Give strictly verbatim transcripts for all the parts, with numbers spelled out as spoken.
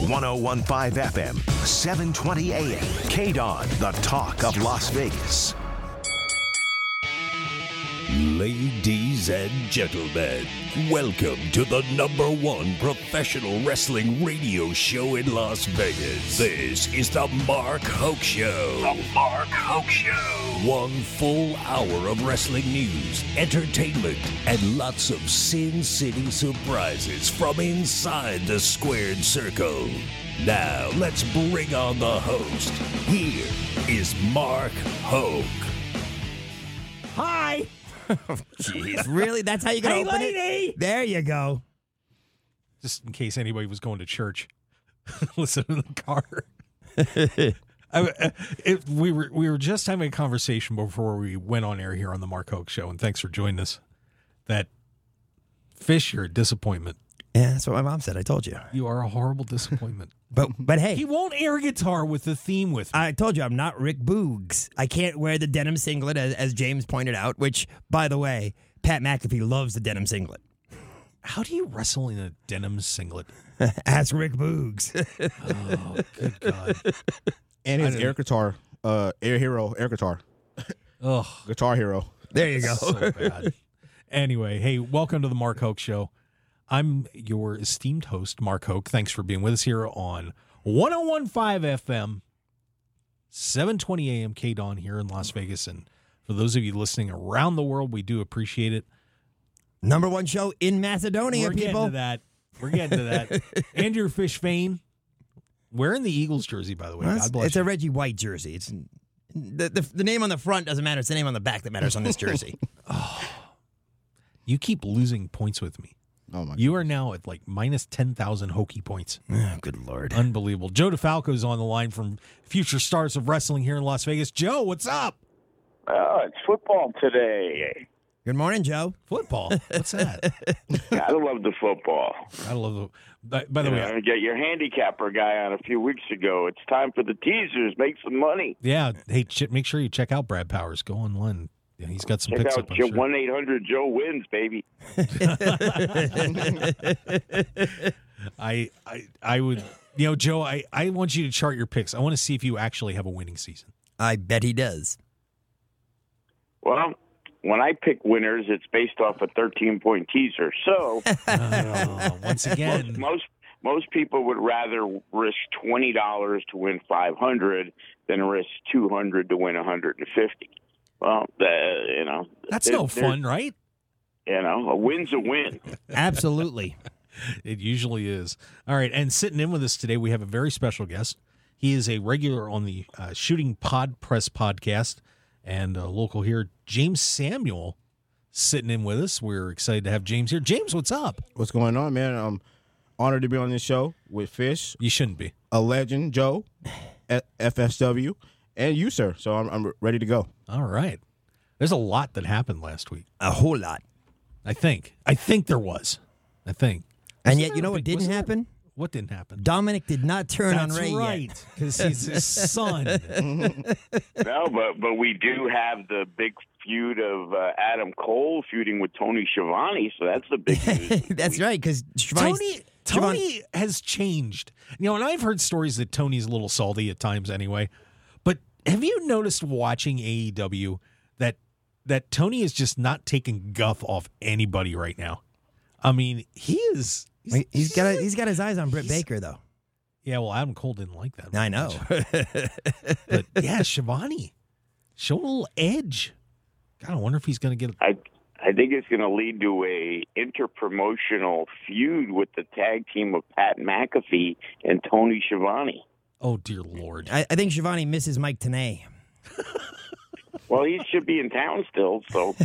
one oh one point five F M, seven twenty A M. K D O N, the talk of Las Vegas. Ladies and gentlemen, welcome to the number one professional wrestling radio show in Las Vegas. This is the Mark Hoke Show. The Mark Hoke Show. One full hour of wrestling news, entertainment, and lots of Sin City surprises from inside the squared circle. Now, let's bring on the host. Here is Mark Hoke. Hi. Jeez, really? That's how you gonna Hey, open lady! it? There you go. Just in case anybody was going to church, listen to the car. I, it, we were we were just having a conversation before we went on air here on the Mark Hoke Show, and thanks for joining us. That Fish, you're a disappointment. Yeah, that's what my mom said. I told you. You are a horrible disappointment. But but hey, He won't air guitar with the theme with me. I told you I'm not Rick Boogs. I can't wear the denim singlet, as, as James pointed out, which, by the way, Pat McAfee loves the denim singlet. How do you wrestle in a denim singlet? Ask Rick Boogs. Oh, good God. And his I air guitar, uh, air hero, air guitar, Ugh. guitar hero. There you go. So bad. Anyway, hey, welcome to the Mark Hoke Show. I'm your esteemed host, Mark Hoke. Thanks for being with us here on one oh one point five F M, seven twenty A M K D O N here in Las Vegas. And for those of you listening around the world, we do appreciate it. Number one show in Macedonia, We're people. getting to that. We're getting to that. Andrew Fish Fane, wearing the Eagles jersey, by the way. Well, God it's bless it's you. a Reggie White jersey. It's the, the the name on the front doesn't matter. It's the name on the back that matters on this jersey. Oh, you keep losing points with me. Oh my! You are now at like minus ten thousand hokey points. Oh, good Lord. Unbelievable. Joe DeFalco's on the line from Future Stars of Wrestling here in Las Vegas. Joe, what's up? Oh, it's football today. Good morning, Joe. Football? What's that? I love the football. I love the. By, by the You way, know, get your handicapper guy on a few weeks ago. It's time for the teasers. Make some money. yeah. Hey, ch- make sure you check out Brad Powers. Go online. Yeah, he's got some Check picks out up. I'm sure. one eight hundred Joe wins, baby. I, I, I would. You know, Joe, I, I want you to chart your picks. I want to see if you actually have a winning season. I bet he does. Well, when I pick winners, it's based off a thirteen-point teaser. So Oh, once again, most, most most people would rather risk twenty dollars to win five hundred than risk two hundred to win one hundred fifty. Well, uh, you know that's there- no there's- fun, right? You know, a win's a win. Absolutely. It usually is. All right, and sitting in with us today, we have a very special guest. He is a regular on the uh, Shooting Pod Press podcast and uh, local here, James Samuel, sitting in with us. We're excited to have James here. James, what's up? What's going on, man? I'm honored to be on this show with Fish, You shouldn't be. a legend, Joe, at F S W, and you, sir. So I'm, I'm ready to go. All right. There's a lot that happened last week. A whole lot. I think. I think there was. I think. And Wasn't yet, there you a know what big- didn't wasn't there- happen? What didn't happen? Dominic did not turn That's on Ray right, yet. because he's his son. No, but but we do have the big feud of uh, Adam Cole feuding with Tony Schiavone, so that's the big news. That's right, because Tony Tony has changed. You know, and I've heard stories that Tony's a little salty at times anyway. But have you noticed watching A E W that that Tony is just not taking guff off anybody right now? I mean, he is. He's, he's got a, he's got his eyes on Britt Baker, though. Yeah, well, Adam Cole didn't like that. I know. But yeah, Shivani showed a little edge. God, I wonder if he's going to get. I I think it's going to lead to a interpromotional feud with the tag team of Pat McAfee and Tony Schiavone. Oh dear Lord! I, I think Shivani misses Mike Tenay. Well, he should be in town still, so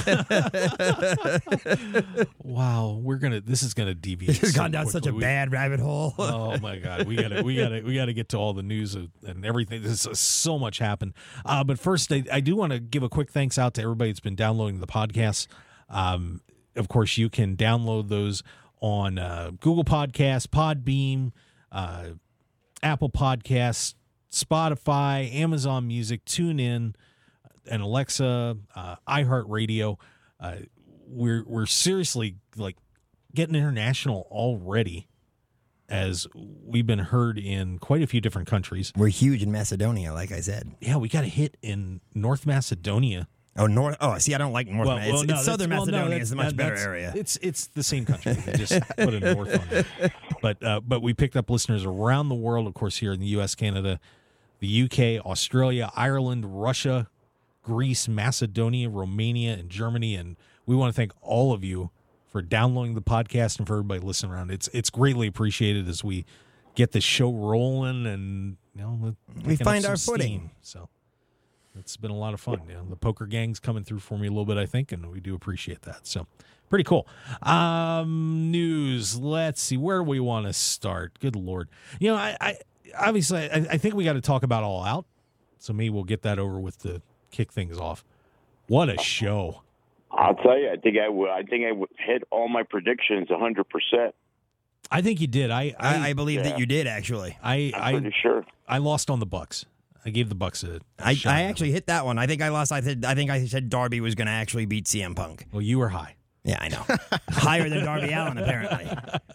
Wow, we're gonna. This is gonna deviate. This has so gone down such a quickly. We- bad rabbit hole. Oh my God, we gotta, we gotta, we gotta get to all the news of- and everything. There's so much happened. Uh, but first, I, I do want to give a quick thanks out to everybody that's been downloading the podcast. Um, of course, you can download those on uh, Google Podcasts, Podbeam, uh, Apple Podcasts, Spotify, Amazon Music, TuneIn, and Alexa, uh, iHeartRadio. Uh, we're we're seriously like getting international already. as we've been heard in quite a few different countries. We're huge in Macedonia, like I said. Yeah, we got a hit in North Macedonia. Oh, North. Oh, see, I don't like North. Well, Ma- well, it's, no, it's Southern that's- well, no, Macedonia that's- is a much that- better that's- area. It's it's the same country. They just put a north on it. But uh, but we picked up listeners around the world, of course, here in the U S, Canada, the U K, Australia, Ireland, Russia, Greece, Macedonia, Romania, and Germany. And we want to thank all of you for downloading the podcast and for everybody listening around. It's it's greatly appreciated as we get the show rolling and you know We picking up find some our footing. steam. So it's been a lot of fun. You know, the poker gang's coming through for me a little bit, I think, and we do appreciate that. So pretty cool. Um, news. Let's see. Where do we want to start? Good Lord. You know, I, I obviously I, I think we got to talk about All Out. So maybe we'll get that over with to kick things off. What a show. I'll tell you, I think I would. I think I would hit all my predictions one hundred percent. I think you did. I I I, I believe yeah. that you did, actually. I, I'm I, pretty sure. I lost on the Bucks. I gave the Bucks a, a I, shot. I actually hit that one. I think I lost. I, th- I think I said Darby was going to actually beat C M Punk. Well, you were high. Yeah, I know. Higher than Darby Allin, apparently.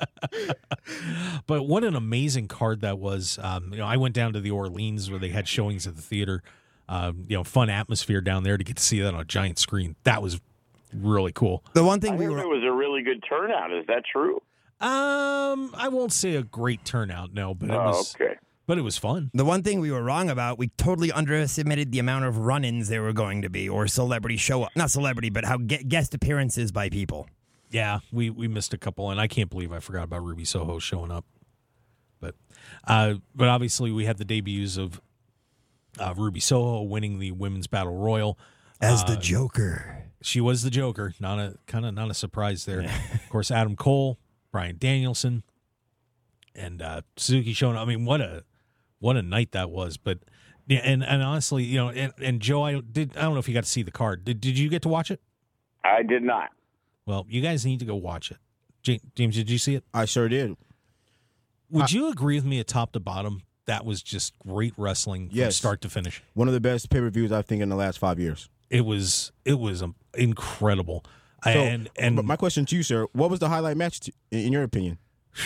But what an amazing card that was. Um, you know, I went down to the Orleans where they had showings at the theater. Um, you know, fun atmosphere down there to get to see that on a giant screen. That was really cool. The one I thing we heard were it was a really good turnout. Is that true? Um, I won't say a great turnout, no, but it Oh, was, okay. but it was fun. the one thing we were wrong about, we totally underestimated the amount of run-ins there were going to be, or celebrity show up. Not celebrity, but how ge- guest appearances by people. Yeah, we we missed a couple, and I can't believe I forgot about Ruby Soho showing up. But, uh, but obviously we had the debuts of uh, Ruby Soho winning the Women's Battle Royal. As Uh, the Joker. She was the Joker. Not a kind of not a surprise there. Of course, Adam Cole, Bryan Danielson, and uh, Suzuki showing up. I mean, what a what a night that was. But yeah, and, and honestly, you know, and, and Joe, I did. I don't know if you got to see the card. Did Did you get to watch it? I did not. Well, you guys need to go watch it. Ja- James, did you see it? I sure did. Would you agree with me at top to bottom? That was just great wrestling from Yes. start to finish. One of the best pay per views I think in the last five years. It was it was um, incredible. So, and and but my question to you, sir, what was the highlight match to, in your opinion?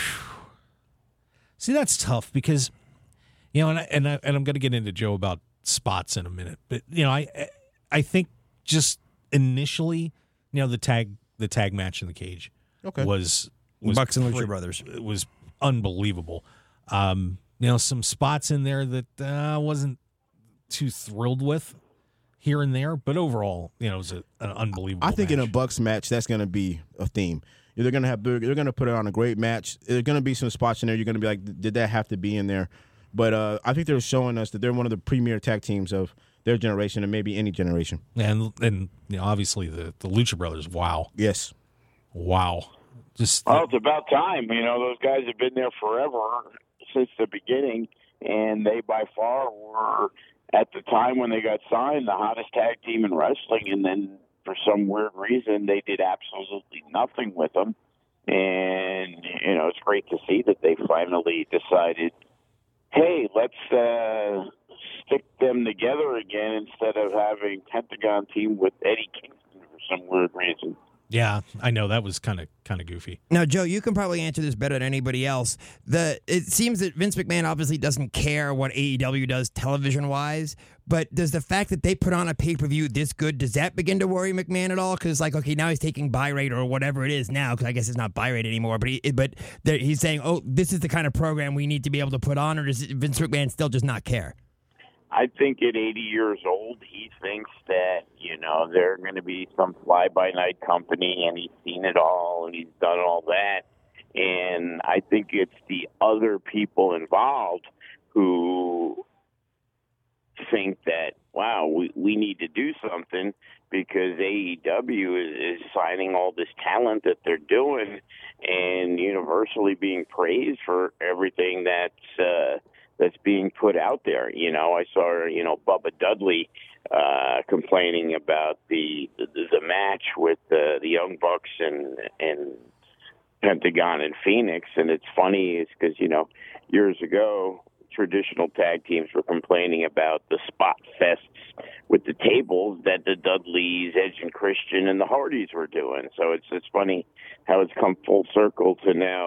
see, that's tough because you know, and I, and I, and I'm going to get into Joe about spots in a minute, but you know, I I think just initially, you know, the tag the tag match in the cage Okay. was was Bucks and Lucha pre- Brothers. It was unbelievable. Um, you know, some spots in there that uh, I wasn't too thrilled with here and there, but overall, you know, it was a, an unbelievable. I think in a match. Bucks match, that's going to be a theme. They're going to have they're going to put it on a great match. There's going to be some spots in there. You're going to be like, did that have to be in there? But uh, I think they're showing us that they're one of the premier tag teams of their generation and maybe any generation. and and you know, obviously the the Lucha Brothers. Wow, Yes. wow, just Well, it's about time. You know, those guys have been there forever since the beginning, and they by far were, at the time when they got signed, the hottest tag team in wrestling. And then for some weird reason, they did absolutely nothing with them. And, you know, it's great to see that they finally decided, hey, let's uh, stick them together again instead of having Pentagon team with Eddie Kingston for some weird reason. yeah. I know that was kind of kind of goofy. Now, Joe, you can probably answer this better than anybody else. The It seems that Vince McMahon obviously doesn't care what A E W does television-wise, but does the fact that they put on a pay-per-view this good, does that begin to worry McMahon at all? Because, like, okay, now he's taking buy rate or whatever it is now, because I guess it's not buy rate anymore, but, he, but they're- he's saying, oh, this is the kind of program we need to be able to put on, or does Vince McMahon still just not care? I think at eighty years old, he thinks that, you know, they're going to be some fly-by-night company, and he's seen it all, and he's done all that. And I think it's the other people involved who think that, wow, we, we need to do something because A E W is, is signing all this talent that they're doing and universally being praised for everything that's uh, that's being put out there. You know, I saw, you know, Bubba Dudley uh, complaining about the, the the match with the, the Young Bucks and and Pentagon and Phoenix, and it's funny is because, you know, years ago, traditional tag teams were complaining about the spot fests with the tables that the Dudleys, Edge and Christian, and the Hardys were doing. So it's it's funny how it's come full circle to now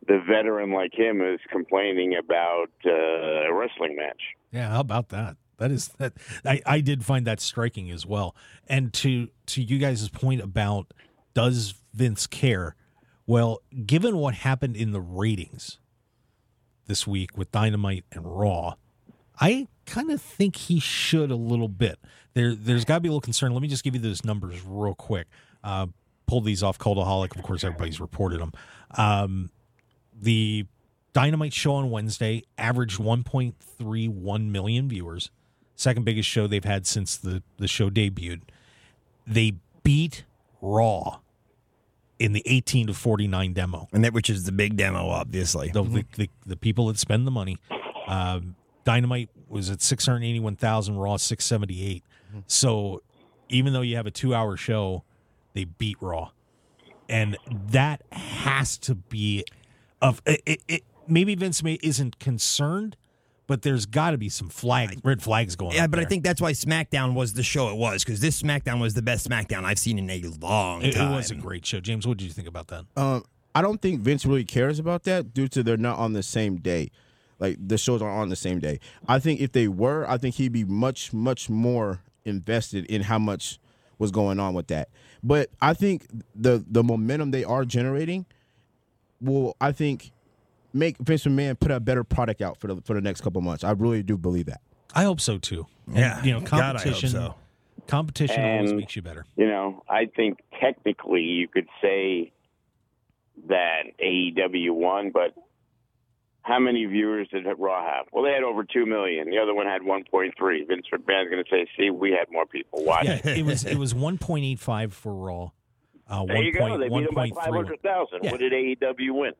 the veteran like him is complaining about uh, a wrestling match. Yeah, how about that? That is that. I, I did find that striking as well. And to to you guys' point about does Vince care? Well, given what happened in the ratings this week with Dynamite and Raw, I kind of think he should a little bit. There, there's got to be a little concern. Let me just give you those numbers real quick. Uh, pulled these off Cultaholic. Of course, everybody's reported them. Um, the Dynamite show on Wednesday averaged one point three one million viewers. Second biggest show they've had since the, the show debuted. They beat Raw in the eighteen to forty-nine demo. And that which is the big demo, obviously. The, the, the, the people that spend the money. Um, Dynamite was at six hundred eighty-one thousand, Raw six seventy-eight. So even though you have a two-hour show, they beat Raw. And that has to be of it, it, it maybe Vince May isn't concerned, but there's got to be some flag red flags going on. Yeah, but there. I think that's why SmackDown was the show it was, because this SmackDown was the best SmackDown I've seen in a long it, time. it was a great show. James, what did you think about that? Um, I don't think Vince really cares about that due to they're not on the same day. Like, the shows are on the same day. I think if they were, I think he'd be much, much more invested in how much was going on with that. But I think the the momentum they are generating will, I think, make Vince McMahon put a better product out for the for the next couple months. I really do believe that. I hope so too. Yeah, And, you know, God, I hope competition. so. Competition always And- makes you better. You know, I think technically you could say that A E W won, but how many viewers did Raw have? Well, they had over two million. The other one had one point three. Vince McMahon's going to say, see, we had more people watching. Yeah, it was it was one point eight five for Raw. Uh, There you go. They beat them by one point five three. hundred thousand. Yeah. What did A E W win?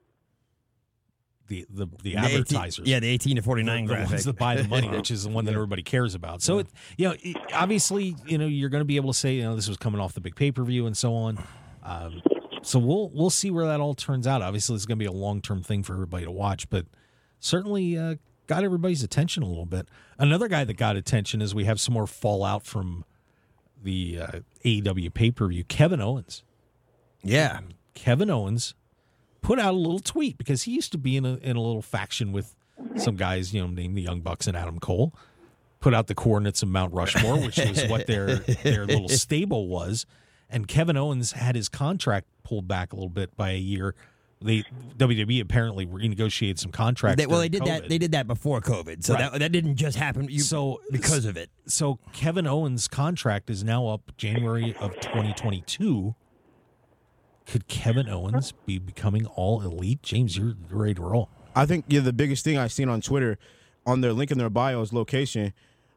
The the the The advertisers. eighteen, yeah, the eighteen to forty-nine the graphic. ones that buy the money, which is the one that everybody cares about. So, it, you know, it, obviously, you know, you're going to be able to say, you know, this was coming off the big pay per view and so on. Um, so we'll we'll see where that all turns out. Obviously, it's going to be a long term thing for everybody to watch, but certainly uh, got everybody's attention a little bit. Another guy that got attention is we have some more fallout from the uh, A E W pay per view. Kevin Owens. Yeah. Kevin Owens put out a little tweet because he used to be in a in a little faction with some guys, you know, named the Young Bucks and Adam Cole. Put out the coordinates of Mount Rushmore, which was what their their little stable was. And Kevin Owens had his contract pulled back a little bit by a year. They W W E apparently renegotiated some contracts. They, well, they during did COVID. that. They did that before COVID, so Right. that that didn't just happen. You, So- because of it. So Kevin Owens' contract is now up January of twenty twenty-two. Could Kevin Owens be becoming all elite? James, you're ready to roll. I think yeah, the biggest thing I've seen on Twitter, on their link in their bio's location,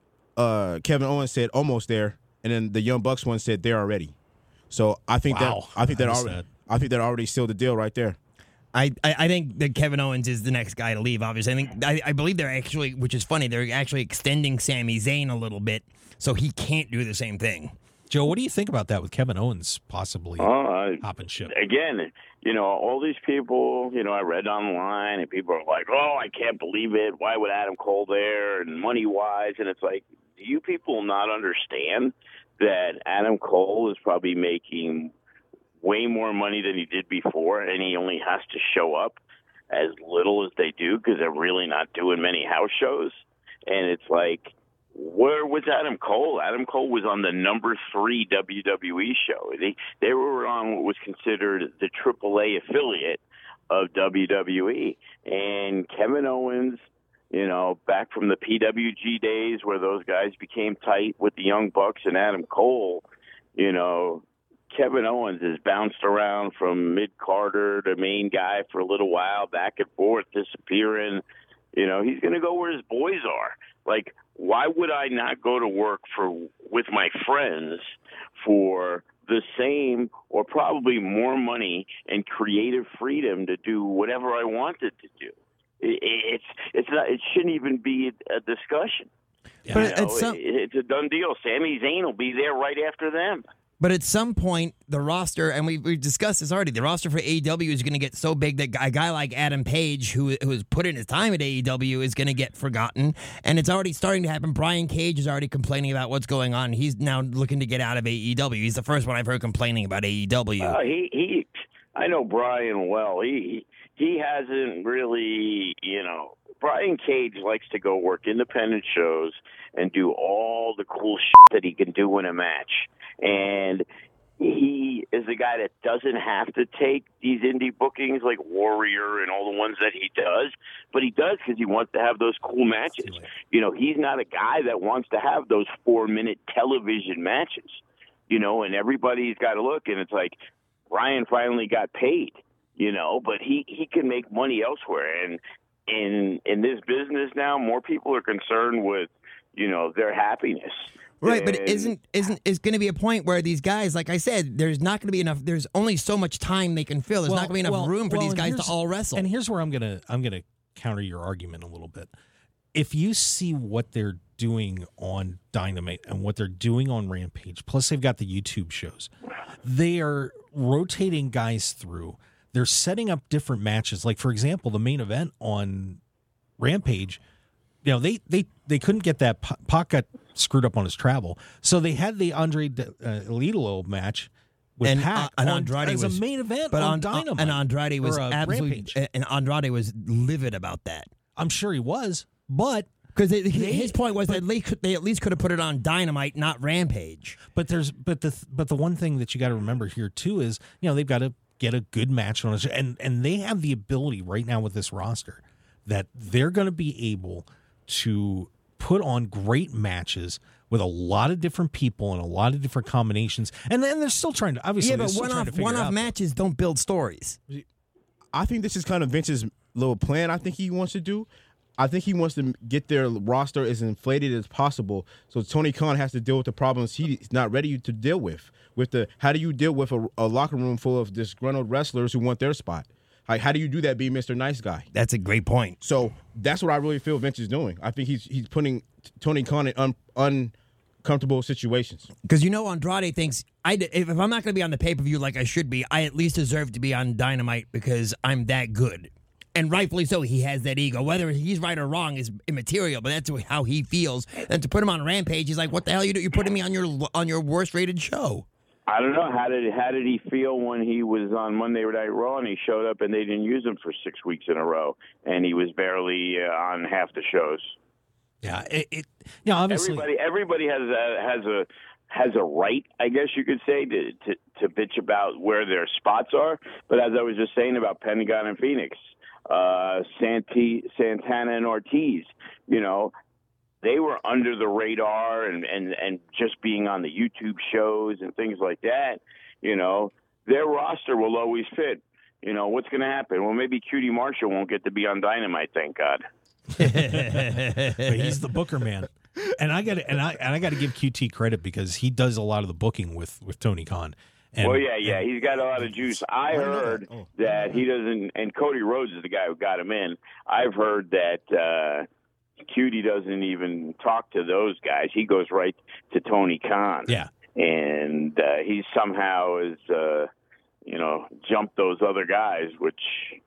uh, Kevin Owens said almost there, and then the Young Bucks one said they're already. So I think Wow. that I think I that missed already that. I think that already sealed the deal right there. I, I, I think that Kevin Owens is the next guy to leave. Obviously, I think I, I believe they're actually, which is funny, they're actually extending Sami Zayn a little bit, so he can't do the same thing. Joe, what do you think about that with Kevin Owens possibly Uh, hopping ship? again, you know, all these people, you know, I read online and people are like, oh, I can't believe it. Why would Adam Cole there and money wise? And it's like, do you people not understand that Adam Cole is probably making way more money than he did before, and he only has to show up as little as they do because they're really not doing many house shows? And it's like, where was Adam Cole? Adam Cole was on the number three W W E show. They they were on what was considered the triple A affiliate of W W E. And Kevin Owens, you know, back from the P W G days where those guys became tight with the Young Bucks and Adam Cole, you know, Kevin Owens has bounced around from mid-Carter to main guy for a little while, back and forth, disappearing. You know, he's going to go where his boys are. Like, why would I not go to work for with my friends for the same or probably more money and creative freedom to do whatever I wanted to do? It, it's it's not. It shouldn't even be a discussion. But You know, it's some- it, it's a done deal. Sami Zayn will be there right after them. But at some point, the roster, and we, we've discussed this already, the roster for A E W is going to get so big that a guy like Adam Page, who, who has put in his time at A E W, is going to get forgotten. And it's already starting to happen. Brian Cage is already complaining about what's going on. He's now looking to get out of A E W. He's the first one I've heard complaining about A E W. Uh, he, he, I know Brian well. He he hasn't really, you know, Brian Cage likes to go work independent shows and do all the cool shit that he can do in a match. And he is a guy that doesn't have to take these indie bookings like Warrior and all the ones that he does, but he does because he wants to have those cool matches. You know, he's not a guy that wants to have those four-minute television matches, you know, and everybody's got to look, and it's like Brian finally got paid, you know, but he, he can make money elsewhere. And in in this business now, more people are concerned with, you know, their happiness. Right, but isn't isn't is going to be a point where these guys, like I said, there's not going to be enough. There's only so much time they can fill. There's Well, not going to be enough well, room for well, these and guys to here's- all wrestle. And here's where I'm gonna I'm gonna counter your argument a little bit. If you see what they're doing on Dynamite and what they're doing on Rampage, plus they've got the YouTube shows, they are rotating guys through. They're setting up different matches. Like, for example, the main event on Rampage, you know, they they, they couldn't get that. Pac got screwed up on his travel, so they had the Andre uh, Idolo match with and, Pac uh, and on, Andrade as was a main event but on on, Dynamite. and Andrade was or, uh, absolutely Rampage. and Andrade was livid about that. I'm sure he was, but Because his point was that at least, they at least could have put it on Dynamite, not Rampage. But there's but the but the one thing that you got to remember here too is, you know, they've got to get a good match on it, and and they have the ability right now with this roster that they're going to be able to put on great matches with a lot of different people and a lot of different combinations, and then they're still trying to obviously Yeah, they're but still one trying off to figure one it off out. matches don't build stories. I think this is kind of Vince's little plan. I think he wants to do. I think he wants to get their roster as inflated as possible. So Tony Khan has to deal with the problems he's not ready to deal with. With the how do you deal with a, a locker room full of disgruntled wrestlers who want their spot? Like, how do you do that being Mister Nice Guy? That's a great point. So that's what I really feel Vince is doing. I think he's he's putting Tony Khan in un, uncomfortable situations. Because you know Andrade thinks, I, if I'm not going to be on the pay-per-view like I should be, I at least deserve to be on Dynamite because I'm that good. And rightfully so, he has that ego. Whether he's right or wrong is immaterial, but that's how he feels. And to put him on Rampage, he's like, what the hell are you doing? You're putting me on your on your worst-rated show. I don't know. How did how did he feel when he was on Monday Night Raw and he showed up and they didn't use him for six weeks in a row and he was barely uh, on half the shows? Yeah, it, it yeah, obviously everybody everybody has a has a has a right, I guess you could say, to, to to bitch about where their spots are. But as I was just saying about Pentagon and Phoenix, uh, Santi, Santana and Ortiz, you know, they were under the radar and, and, and just being on the YouTube shows and things like that, you know, their roster will always fit. You know, what's going to happen? Well, maybe Cutie Marshall won't get to be on Dynamite, thank God. but he's the booker man. And I got and I and I got to give Q T credit because he does a lot of the booking with, with Tony Khan. And, well, yeah, yeah, he's got a lot of juice. I heard Oh. that he doesn't, and Cody Rhodes is the guy who got him in. I've heard that uh, Cutie doesn't even talk to those guys. He goes right to Tony Khan. Yeah. And uh, he somehow has, uh, you know, jumped those other guys, which,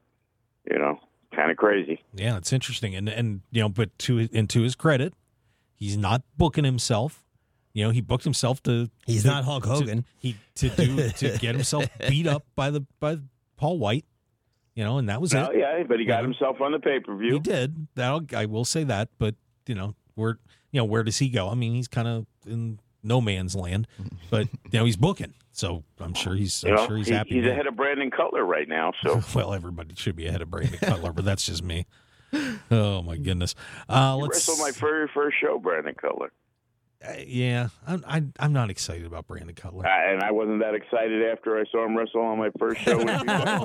you know, kind of crazy. Yeah, it's interesting. And and you know, but to and to his credit, he's not booking himself. You know, he booked himself to. He's to, not Hulk Hogan. To, he to do to get himself beat up by the by Paul White. You know, and that was Well, it. yeah, but he got Yeah. himself on the pay per view. He did. That I will say that. But you know, where you know where does he go? I mean, he's kind of in no man's land. But you know, he's booking, so I'm sure he's. I'm You know, sure he's he- happy. He's with ahead it. of Brandon Cutler right now. So Well, everybody should be ahead of Brandon Cutler, but that's just me. Oh my goodness. Uh, you let's. wrestled my very first show, Brandon Cutler. Uh, yeah, I'm, I, I'm not excited about Brandon Cutler. Uh, and I wasn't that excited after I saw him wrestle on my first show with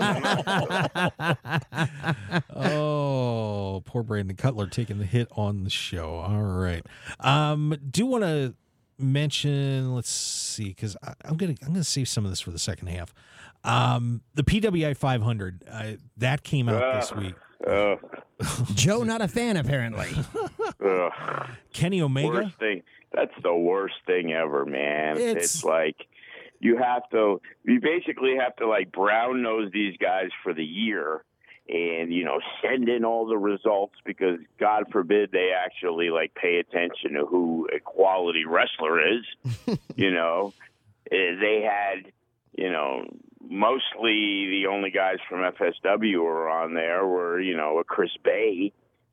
you. Oh, poor Brandon Cutler taking the hit on the show. All right. Um, do want to mention? Let's see, because I'm gonna I'm gonna save some of this for the second half. Um, the P W I five hundred uh, that came out this week. Uh, Joe, not a fan, apparently. uh, Kenny Omega. worst thing. That's the worst thing ever, man. It's- It's, like you have to, you basically have to like brown nose these guys for the year and, you know, send in all the results because God forbid they actually like pay attention to who a quality wrestler is. You know, Eh, they had, you know, mostly the only guys from F S W who were on there were, you know, a Chris Bay,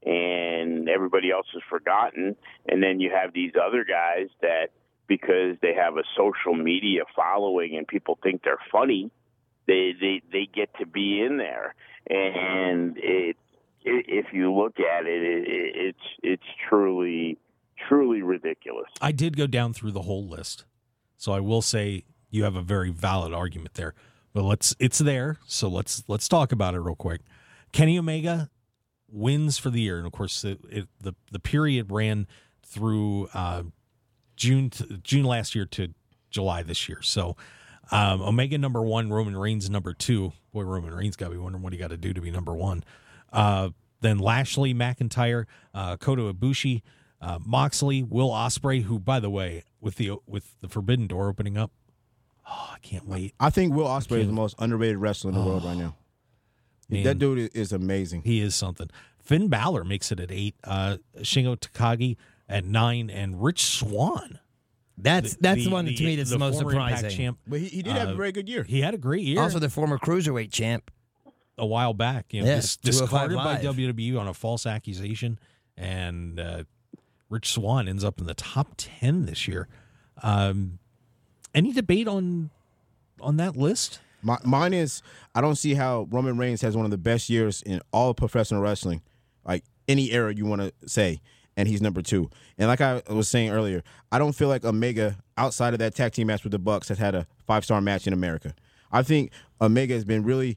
and everybody else is forgotten. And then you have these other guys that, because they have a social media following and people think they're funny, they they, they get to be in there. And it, it, if you look at it, it, it's it's truly, truly ridiculous. I did go down through the whole list, so I will say you have a very valid argument there. But let's it's there, so let's let's talk about it real quick. Kenny Omega wins for the year, and of course, it, it, the the period ran through uh, June to, June last year to July this year. So um, Omega number one, Roman Reigns number two. Boy, Roman Reigns got to be wondering what he got to do to be number one. Uh, then Lashley, McIntyre, uh, Kota Ibushi, uh, Moxley, Will Ospreay, who, by the way, with the with the Forbidden Door opening up, oh, I can't wait. I think Will Ospreay is the most underrated wrestler in the oh, world right now. Man, that dude is amazing. He is something. Finn Balor makes it at eight. Uh, Shingo Takagi at nine, and Rich Swann. That's the, that's the, the one the, to me that's the, the most former surprising. Impact champ. But he, he did uh, have a very good year. He had a great year. Also, the former Cruiserweight champ. A while back. You know, yeah, dis- discarded by Live. W W E on a false accusation, and uh, Rich Swann ends up in the top ten this year. Um, any debate on on that list? My, mine is, I don't see how Roman Reigns has one of the best years in all of professional wrestling, like any era you want to say, and he's number two. And like I was saying earlier, I don't feel like Omega, outside of that tag team match with the Bucks, has had a five-star match in America. I think Omega has been really,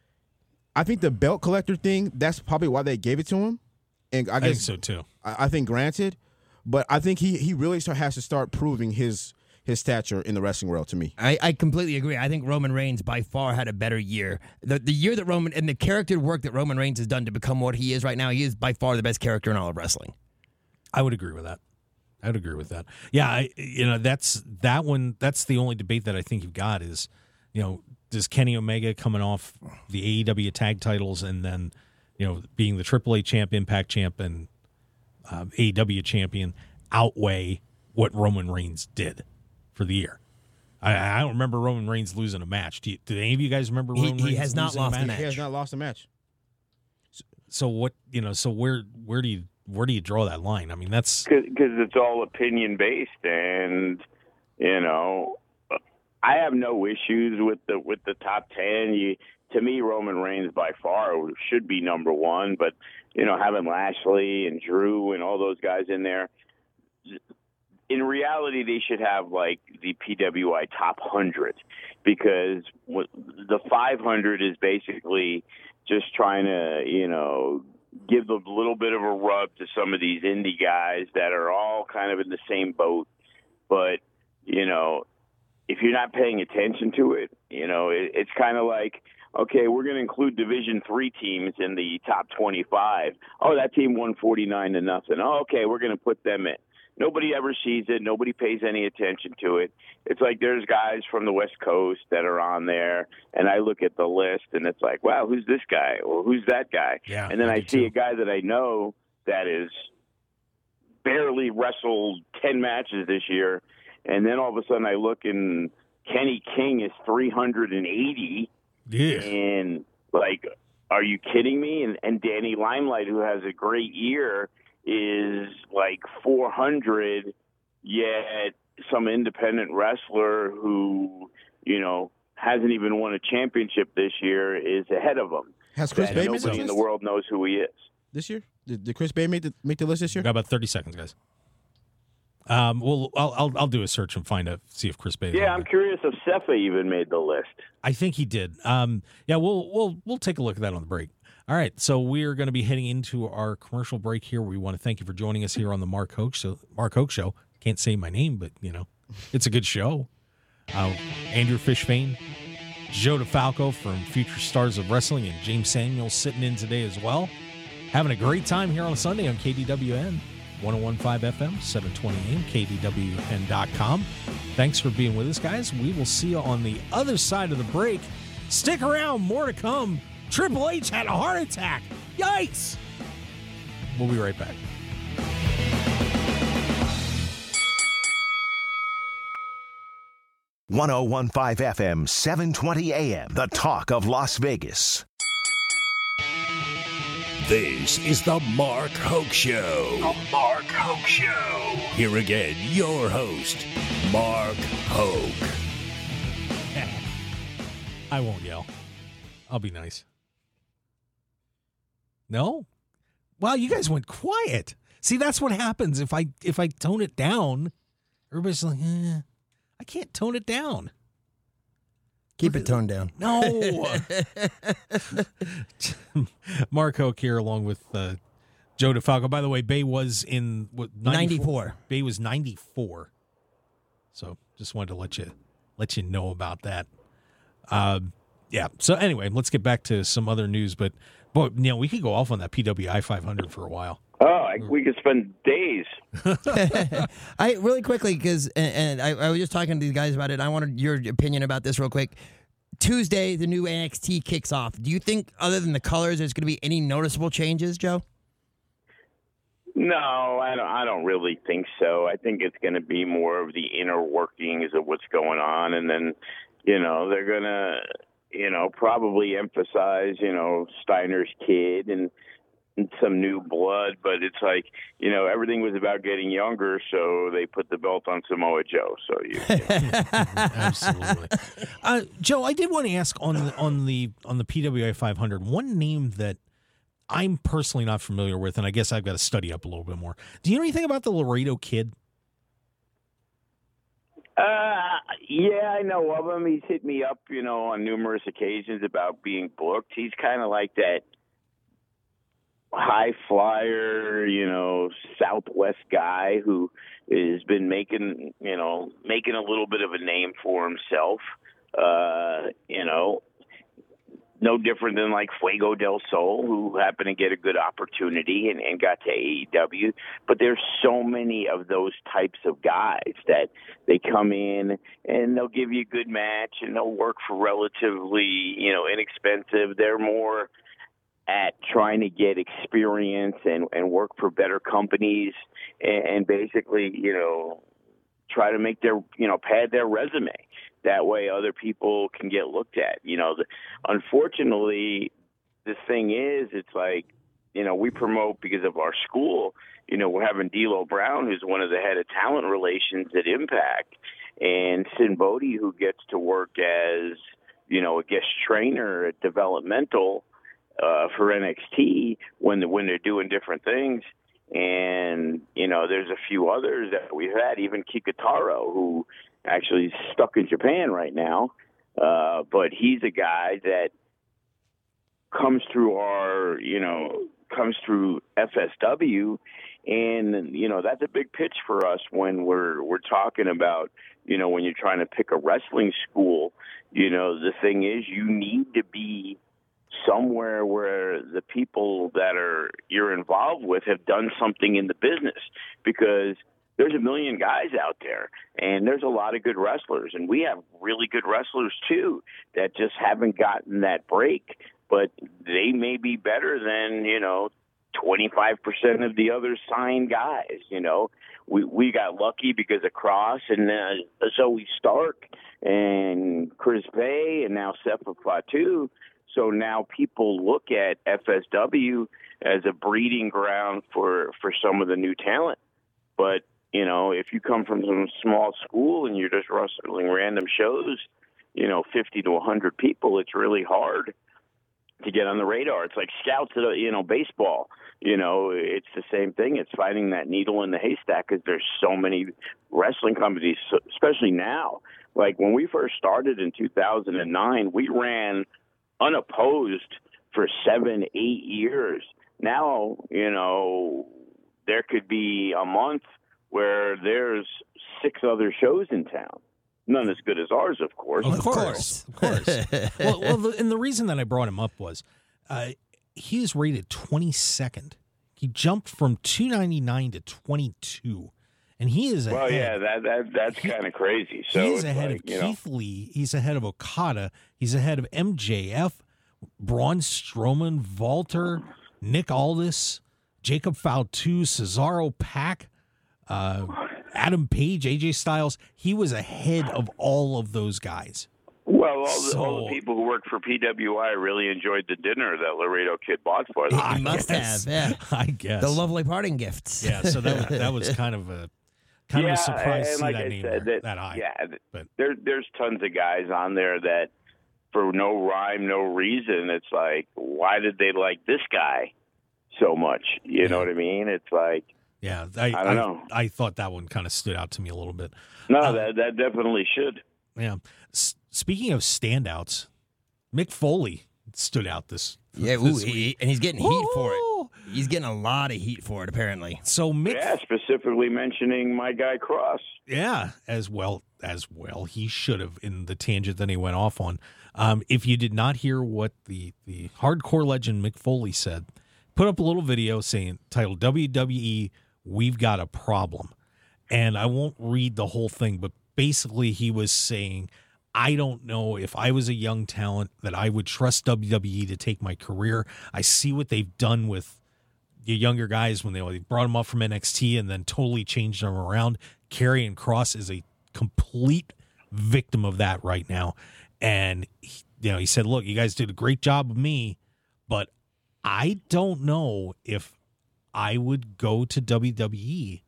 I think the belt collector thing, that's probably why they gave it to him. And I, guess, I think so too. I, I think granted, but I think he, he really start, has to start proving his his stature in the wrestling world to me. I, I completely agree. I think Roman Reigns by far had a better year. The the year that Roman, and the character work that Roman Reigns has done to become what he is right now, he is by far the best character in all of wrestling. I would agree with that. I would agree with that. Yeah, I, you know, that's that one. That's the only debate that I think you've got is, you know, does Kenny Omega coming off the A E W tag titles and then, you know, being the Triple A champ, Impact champ, and um, A E W champion outweigh what Roman Reigns did for the year? I, I don't remember Roman Reigns losing a match. Do, you, do any of you guys remember Roman he, Reigns he has not losing lost a match? a match. He has not lost a match. So, so what, you know, so where where do you where do you draw that line? I mean, that's because it's all opinion based, and you know, I have no issues with the with the top ten. You, to me, Roman Reigns by far should be number one, but you know, having Lashley and Drew and all those guys in there, in reality, they should have like the P W I top one hundred, because the five hundred is basically just trying to, you know, give a little bit of a rub to some of these indie guys that are all kind of in the same boat. But, you know, if you're not paying attention to it, you know, it, it's kind of like, okay, we're going to include Division three teams in the top twenty-five. Oh, that team won forty-nine to nothing. Oh, okay, we're going to put them in. Nobody ever sees it. Nobody pays any attention to it. It's like there's guys from the West Coast that are on there, and I look at the list, and it's like, wow, who's this guy? Or who's that guy? Yeah, and then I, I see too. a guy that I know that is barely wrestled ten matches this year, and then all of a sudden I look, and Kenny King is three hundred eighty. Yeah. And, like, are you kidding me? And, and Danny Limelight, who has a great year, is like four hundred, yet some independent wrestler who, you know, hasn't even won a championship this year is ahead of him. Has Chris That Bay made the nobody in the list world knows who he is. this year? Did, did Chris Bay make the, make the list this year? Got about thirty seconds, guys. Um, well, I'll, I'll I'll do a search and find out, see if Chris Bay. is Yeah, on I'm there. curious if Cepha even made the list. I think he did. Um, yeah, we'll we'll we'll take a look at that on the break. All right, so we are going to be heading into our commercial break here. We want to thank you for joining us here on the Mark Hoke Show. Mark Hoke Show. Can't say my name, but you know, it's a good show. Uh, Andrew Fishbane, Joe DeFalco from Future Stars of Wrestling, and James Samuel sitting in today as well. Having a great time here on a Sunday on K D W N, one oh one point five F M, seven twenty A M, K D W N dot com. Thanks for being with us, guys. We will see you on the other side of the break. Stick around, more to come. Triple H had a heart attack. Yikes! We'll be right back. one oh one point five F M, seven twenty A M, The Talk of Las Vegas. This is the Mark Hoke Show. The Mark Hoke Show. Here again, your host, Mark Hoke. I won't yell. I'll be nice. No? Wow, you guys went quiet. See, that's what happens if I if I tone it down. Everybody's like, eh, I can't tone it down. Keep it toned down. No. Mark Hoke here along with uh, Joe DeFalco. By the way, Bay was in what, ninety-four. Bay was ninety-four. So just wanted to let you let you know about that. Um, yeah. So anyway, let's get back to some other news. But boy, you know, we could go off on that P W I five hundred for a while. Oh, I, we could spend days. I really quickly because and, and I, I was just talking to these guys about it. I wanted your opinion about this real quick. Tuesday, the new N X T kicks off. Do you think, other than the colors, there's going to be any noticeable changes, Joe? No, I don't. I don't really think so. I think it's going to be more of the inner workings of what's going on, and then, you know, they're going to, you know, probably emphasize, you know, Steiner's kid and. And some new blood, but it's like, you know, everything was about getting younger, so they put the belt on Samoa Joe. So you, you know. Absolutely, uh, Joe. I did want to ask on the on the on the P W I five hundred one name that I'm personally not familiar with, and I guess I've got to study up a little bit more. Do you know anything about the Laredo Kid? Uh, yeah, I know of him. He's hit me up, you know, on numerous occasions about being booked. He's kind of like that high flyer, you know, Southwest guy who has been making, you know, making a little bit of a name for himself. Uh, you know, no different than like Fuego del Sol, who happened to get a good opportunity and, and got to A E W. But there's so many of those types of guys that they come in and they'll give you a good match and they'll work for relatively, you know, inexpensive. They're more at trying to get experience and, and work for better companies and, and basically, you know, try to make their, you know, pad their resume. That way other people can get looked at. You know, the, unfortunately, the thing is, it's like, you know, we promote because of our school. You know, we're having D'Lo Brown, who's one of the head of talent relations at Impact, and Sin Bodhi, who gets to work as, you know, a guest trainer at developmental Uh, for N X T when when they're doing different things. And, you know, there's a few others that we've had, even Kikutaro, who actually is stuck in Japan right now. Uh, but he's a guy that comes through our, you know, comes through F S W. And, you know, that's a big pitch for us when we're, we're talking about, you know, when you're trying to pick a wrestling school. You know, the thing is, you need to be somewhere where the people that are you're involved with have done something in the business, because there's a million guys out there and there's a lot of good wrestlers, and we have really good wrestlers too that just haven't gotten that break, but they may be better than, you know, twenty-five percent of the other signed guys. You know, we we got lucky because of Cross and uh, Zoe Stark and Chris Bay and now Sefa Fatu. So now people look at F S W as a breeding ground for, for some of the new talent. But, you know, if you come from some small school and you're just wrestling random shows, you know, fifty to one hundred people, it's really hard to get on the radar. It's like scouts at, a, you know, baseball. You know, it's the same thing. It's finding that needle in the haystack because there's so many wrestling companies, especially now. Like when we first started in two thousand nine, we ran unopposed for seven, eight years. Now, you know, there could be a month where there's six other shows in town. None as good as ours, of course. Of course, of course. well, well the, and the reason that I brought him up was uh, he is rated twenty-second. He jumped from two ninety-nine to twenty-two. And he is ahead. Well, yeah, that, that that's kind of crazy. So he's ahead like, of you Keith know. Lee. He's ahead of Okada. He's ahead of M J F, Braun Strowman, Walter, Nick Aldis, Jacob Fatu, Cesaro, Pac. Uh, Adam Page, A J Styles, he was ahead of all of those guys. Well, all the, So- all the people who work for P W I really enjoyed the dinner that Laredo Kid bought for them. I He must guess. have, yeah. I guess. The lovely parting gifts. Yeah, so that was, that was kind of a kind yeah, of a surprise to and see like that I name said, there, that, that high. Yeah, th- But- there, there's tons of guys on there that, for no rhyme, no reason, it's like, why did they like this guy so much? You know Yeah. what I mean? It's like, Yeah, I, I don't know. I, thought that one kind of stood out to me a little bit. no, Uh, that that definitely should. Yeah. S- speaking of standouts, Mick Foley stood out this. Yeah, ooh, this he- week. and he's getting heat for it. Ooh. He's getting a lot of heat for it, apparently. So Mick, Yeah, specifically mentioning my guy Cross. yeah, as well as well, he should have in the tangent that he went off on. Um, if you did not hear what the the hardcore legend Mick Foley said, put up a little video saying titled W W E We've Got a Problem. And I won't read the whole thing, but basically he was saying, I don't know if I was a young talent that I would trust W W E to take my career. I see what they've done with the younger guys when they, they brought them up from N X T and then totally changed them around. Karrion Kross is a complete victim of that right now. And, he, you know, he said, look, you guys did a great job of me, but I don't know if I would go to W W E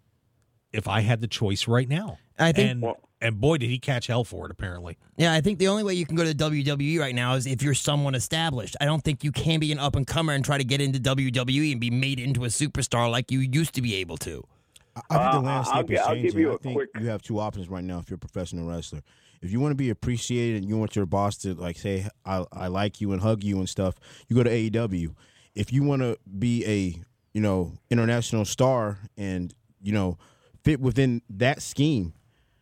if I had the choice right now. I think- and, and boy, did he catch hell for it, apparently. Yeah, I think the only way you can go to W W E right now is if you're someone established. I don't think you can be an up-and-comer and try to get into W W E and be made into a superstar like you used to be able to. I I think Uh, the landscape I'll is gi- I'll changing. give you I a think quick- you have two options right now if you're a professional wrestler. If you want to be appreciated and you want your boss to like say I, I like you and hug you and stuff, you go to A E W. If you want to be a you know international star and you know fit within that scheme,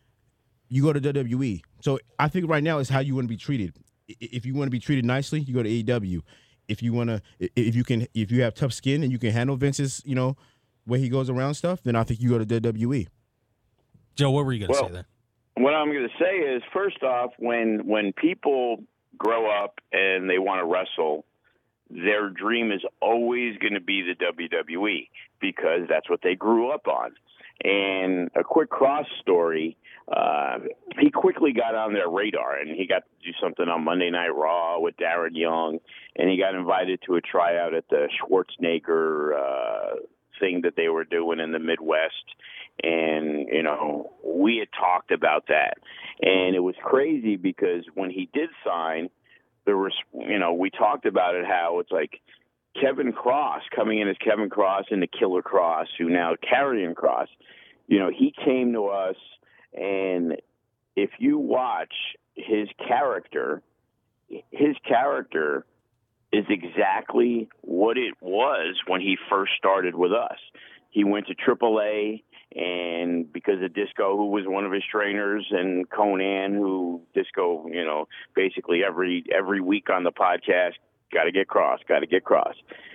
you go to W W E. So I think right now is how you want to be treated. I- If you want to be treated nicely, you go to A E W. If you want to, if you can, if you have tough skin and you can handle Vince's, you know, way he goes around stuff, then I think you go to W W E. Joe, what were you going to Well, say there? What I'm going to say is, first off, when when people grow up and they want to wrestle, their dream is always going to be the W W E because that's what they grew up on. And a quick Cross story, uh, he quickly got on their radar, and he got to do something on Monday Night Raw with Darren Young, and he got invited to a tryout at the Schwarzenegger uh, thing that they were doing in the Midwest. And, you know, we had talked about that. And it was crazy because when he did sign, there was, you know, we talked about it, how it's like Kevin Cross coming in as Kevin Cross and the Killer Cross, who now Karrion Kross. You know, he came to us, and if you watch his character, his character is exactly what it was when he first started with us. He went to triple A, and because of Disco, who was one of his trainers, and Conan, who Disco, you know, basically every every week on the podcast, got to get Cross, got to get Cross.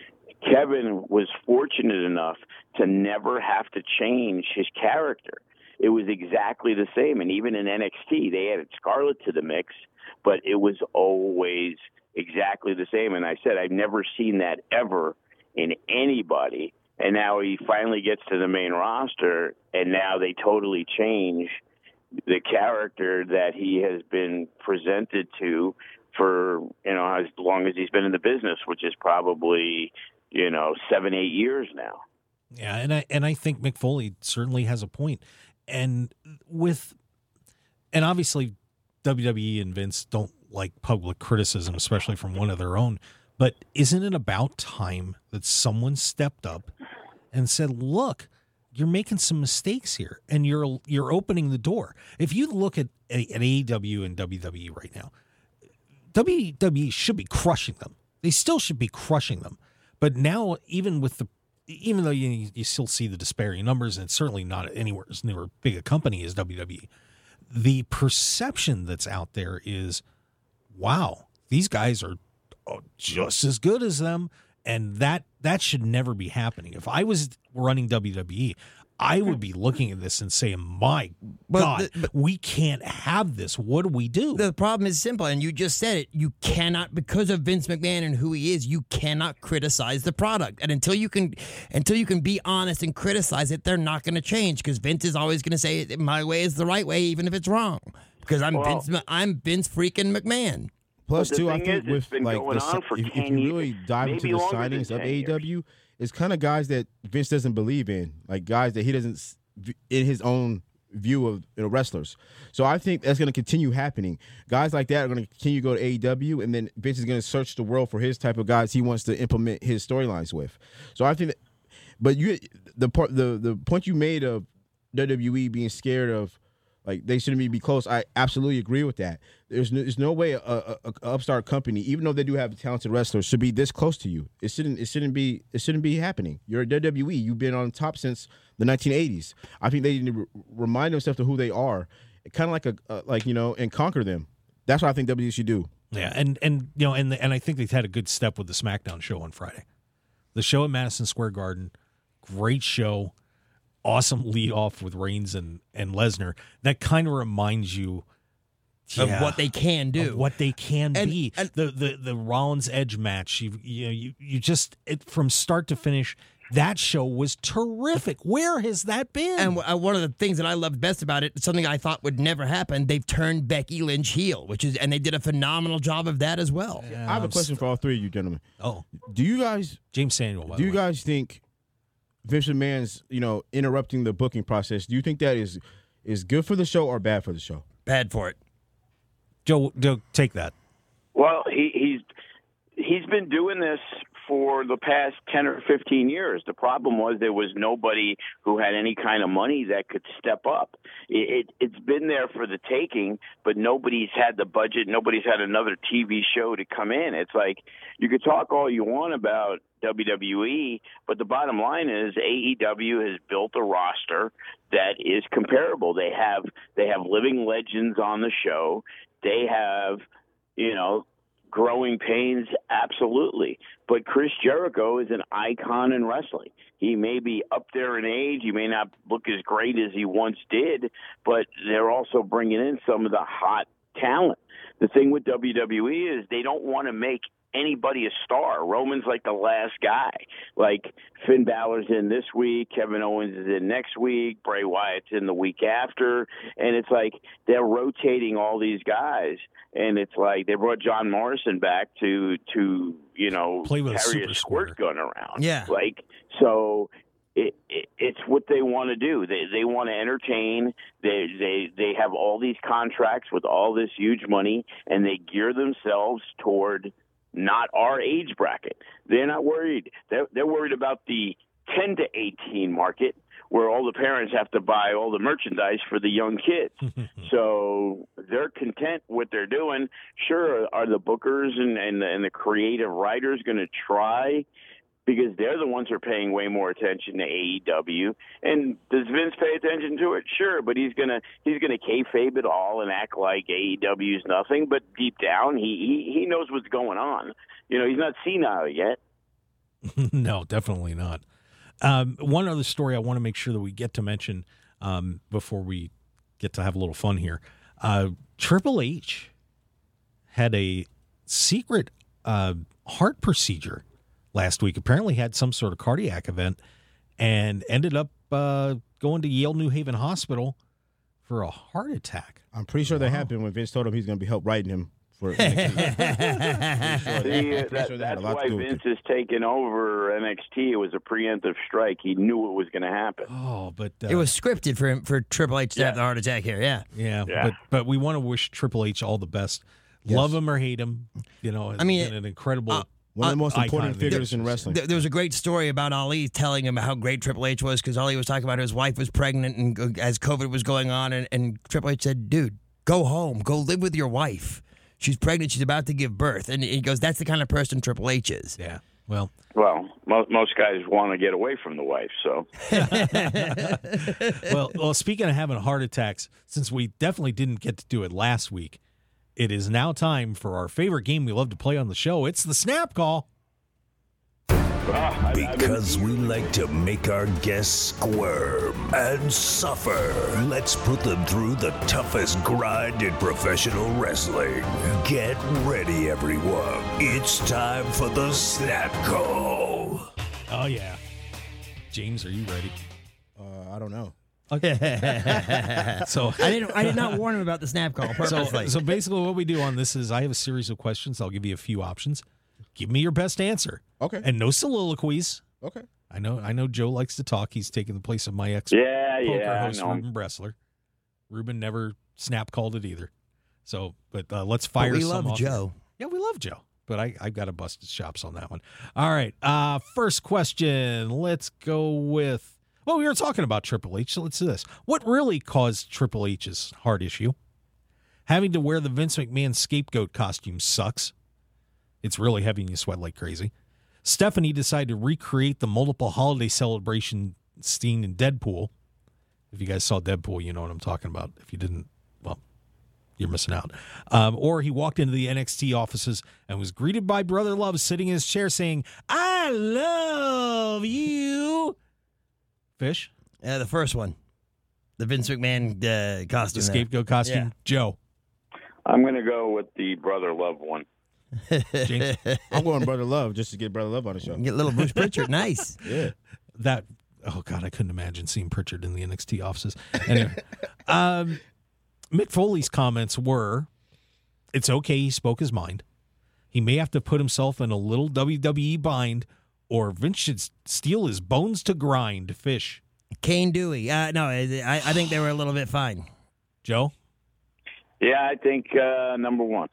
Kevin was fortunate enough to never have to change his character. It was exactly the same. And even in N X T, they added Scarlett to the mix, but it was always exactly the same. And I said, I've never seen that ever in anybody. And now he finally gets to the main roster, and now they totally change the character that he has been presented to for, you know, as long as he's been in the business, which is probably, you know, seven, eight years now. Yeah, and I and I think Mick Foley certainly has a point. And with and obviously W W E and Vince don't like public criticism, especially from one of their own. But isn't it about time that someone stepped up and said, "Look, you're making some mistakes here, and you're you're opening the door." If you look at at A E W and W W E right now, W W E should be crushing them. They still should be crushing them. But now, even with the even though you you still see the disparity in numbers, and it's certainly not anywhere as near big a company as W W E, the perception that's out there is, wow, these guys are just as good as them, and that that should never be happening. If I was running W W E, I would be looking at this and saying, my But God, the- but- we can't have this. What do we do? The problem is simple, and you just said it. You cannot, because of Vince McMahon and who he is, you cannot criticize the product. And until you can, until you can be honest and criticize it, they're not going to change. Because Vince is always going to say, "My way is the right way, even if it's wrong." Because I'm Well- Vince, I'm Vince freaking McMahon. Plus, But the too, I thing think is, it's with been like going the, on si- for if, if ten you really years, dive into maybe the longer than signings of ten A E W, it's kind of guys that Vince doesn't believe in, like guys that he doesn't s- v- in his own view of you know, wrestlers. So I think that's going to continue happening. Guys like that are going to continue to go to A E W, and then Vince is going to search the world for his type of guys he wants to implement his storylines with. So I think, that, but you the part the the point you made of W W E being scared of. Like, they shouldn't be close. I absolutely agree with that. There's no, there's no way a, a, a upstart company, even though they do have talented wrestlers, should be this close to you. It shouldn't. It shouldn't be. It shouldn't be happening. You're a W W E. You've been on top since the nineteen eighties. I think they need to re- remind themselves of who they are, kind of like a uh, like you know, and conquer them. That's what I think W W E should do. Yeah, and and you know, and and I think they've had a good step with the SmackDown show on Friday. The show at Madison Square Garden, great show. Awesome lead off with Reigns and, and Lesnar. That kind of reminds you Of yeah, what they can do. of what they can And- be. and- the the the Rollins Edge match. You you know, you, you just it, from start to finish. That show was terrific. Where has that been? And w- uh, one of the things that I loved best about it, something I thought would never happen, they've turned Becky Lynch heel, which is, and they did a phenomenal job of that as well. I have a question for all three of you gentlemen. Oh, Do you guys James Samuel. By do the you way. guys think Vince McMahon's you know interrupting the booking process? Do you think that is is good for the show or bad for the show? Bad for it. Joe, Joe, take that. Well, he, he's he's been doing this for the past ten or fifteen years. The problem was there was nobody who had any kind of money that could step up. It, it, it's been there for the taking, but nobody's had the budget. Nobody's had another T V show to come in. It's like you could talk all you want about W W E, but the bottom line is A E W has built a roster that is comparable. They have they have living legends on the show. They have, you know, growing pains, absolutely. But Chris Jericho is an icon in wrestling. He may be up there in age. He may not look as great as he once did, but they're also bringing in some of the hot talent. The thing with W W E is they don't want to make anybody a star. Roman's like the last guy. Like Finn Balor's in this week, Kevin Owens is in next week, Bray Wyatt's in the week after, and it's like they're rotating all these guys. And it's like they brought John Morrison back to to you know Play with a carry super a squirt squirter. gun around. Yeah. like so. It, it, it's what they want to do. They they want to entertain. They they they have all these contracts with all this huge money, and they gear themselves toward not our age bracket. They're not worried. They're, they're worried about the ten to eighteen market, where all the parents have to buy all the merchandise for the young kids. So they're content with what they're doing. Sure, are the bookers and, and, and the creative writers going to try? Because they're the ones who are paying way more attention to A E W. And does Vince pay attention to it? Sure, but he's gonna he's gonna kayfabe it all and act like A E W is nothing. But deep down, he, he he knows what's going on. You know, he's not senile yet. No, definitely not. Um, one other story I want to make sure that we get to mention um, before we get to have a little fun here. Uh, Triple H had a secret uh, heart procedure last week. Apparently had some sort of cardiac event and ended up uh, going to Yale New Haven Hospital for a heart attack. I'm pretty sure that happened when Vince told him he's going to be help writing him for. Next week. See, uh, that, sure that had that's a lot why to do with Vince is taking over N X T. It was a preemptive strike. He knew it was going to happen. Oh, but uh, It was scripted for him, for Triple H to Yeah. have the heart attack here. Yeah. yeah, Yeah. but but we want to wish Triple H all the best. Love him or hate him, you know. I mean, been an incredible. uh, One of the most Icon important of the figures in business. wrestling. There, there was a great story about Ali telling him how great Triple H was, because Ali was talking about his wife was pregnant and uh, as COVID was going on, and, and Triple H said, dude, go home. Go live with your wife. She's pregnant. She's about to give birth. And he goes, that's the kind of person Triple H is. yeah. Well, Well, most most guys want to get away from the wife, so well, well. Speaking of having heart attacks, since we definitely didn't get to do it last week, it is now time for our favorite game we love to play on the show. It's the Snap Call. I- I mean, Because we like to make our guests squirm and suffer. Let's put them through the toughest grind in professional wrestling. Get ready, everyone. It's time for the Snap Call. Oh, yeah. James, are you ready? Uh, I don't know. So I didn't. I did not warn him about the snap call So, purposely. so basically what we do on this is I have a series of questions. I'll give you a few options. Give me your best answer. Okay. And no soliloquies. Okay. I know I know Joe likes to talk. He's taking the place of my ex Yeah, poker yeah, I host, know. Ruben Bressler. Ruben never snap called it either. So, but uh, let's fire But we some love off. Joe. Yeah, we love Joe. But I, I've got to bust his chops on that one. All right. Uh, first question. Let's go with, well, we were talking about Triple H, so let's do this. What really caused Triple H's heart issue? Having to wear the Vince McMahon scapegoat costume sucks. It's really having you sweat like crazy. Stephanie decided to recreate the multiple holiday celebration scene in Deadpool. If you guys saw Deadpool, you know what I'm talking about. If you didn't, well, you're missing out. Um, or he walked into the N X T offices and was greeted by Brother Love sitting in his chair saying, I love you. Fish? Yeah, the first one, the Vince McMahon uh, costume. The there. scapegoat costume? Yeah. Joe? I'm going to go with the Brother Love one. James? I'm going Brother Love just to get Brother Love on the show. Get little Bruce Pritchard. Nice. Yeah. That, oh, God, I couldn't imagine seeing Pritchard in the N X T offices. Anyway, um, Mick Foley's comments were, it's okay he spoke his mind. He may have to put himself in a little W W E bind, or Vince should steal his bones to grind. Fish. Kane Dewey. Uh, no, I, I think they were a little bit fine. Joe? Yeah, I think uh, number one.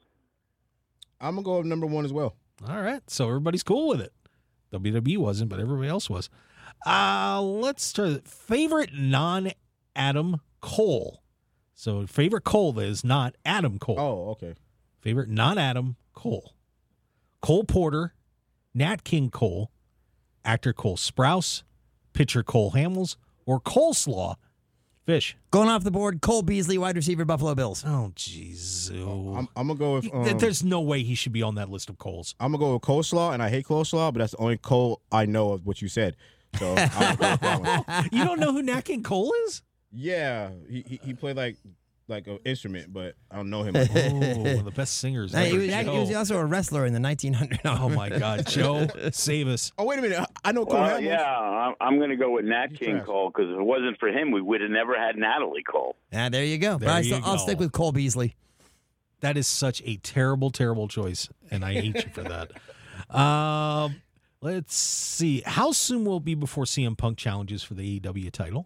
I'm going to go with number one as well. All right, so everybody's cool with it. W W E wasn't, but everybody else was. Uh, let's start. Favorite non-Adam Cole. So favorite Cole that is not Adam Cole. Oh, okay. Favorite non-Adam Cole. Cole Porter, Nat King Cole, actor Cole Sprouse, pitcher Cole Hamels, or Coleslaw. Fish. Going off the board, Cole Beasley, wide receiver, Buffalo Bills. Oh, jeez. I'm, I'm going to go with... Th- Um, There's no way he should be on that list of Coles. I'm going to go with coleslaw, and I hate coleslaw, but that's the only Cole I know of what you said. So I'm going to go with that one. You don't know who Nat King Cole is? Yeah. He, he, he played like like an instrument, but I don't know him. Oh, one of the best singers. Uh, he, ever. was, he was Joe. also a wrestler in the nineteen hundreds. Oh, my God. Joe, save us. Oh, wait a minute. I know Cole Well, Hamels. yeah, I'm, I'm going to go with Nat He's King trash. Cole because if it wasn't for him, we would have never had Natalie Cole. Ah, there you go. There but I you still, I'll go. stick with Cole Beasley. That is such a terrible, terrible choice, and I hate you for that. Um, let's see. How soon will it be before C M Punk challenges for the A E W title?